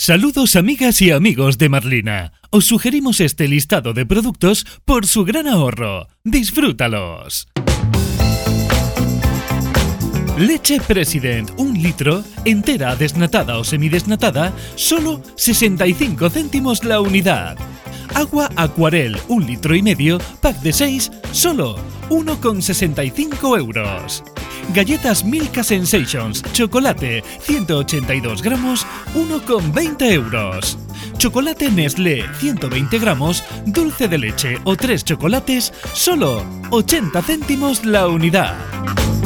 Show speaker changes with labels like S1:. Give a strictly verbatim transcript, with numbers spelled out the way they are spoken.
S1: Saludos amigas y amigos de Marlina. Os sugerimos este listado de productos por su gran ahorro. ¡Disfrútalos! Leche President, un litro, entera, desnatada o semidesnatada, solo sesenta y cinco céntimos la unidad. Agua Aquarel, un litro y medio, pack de seis, solo uno con sesenta y cinco euros. Galletas Milka Sensations, chocolate, ciento ochenta y dos gramos, uno con veinte euros. Chocolate Nestlé, ciento veinte gramos, dulce de leche o tres chocolates, solo ochenta céntimos la unidad.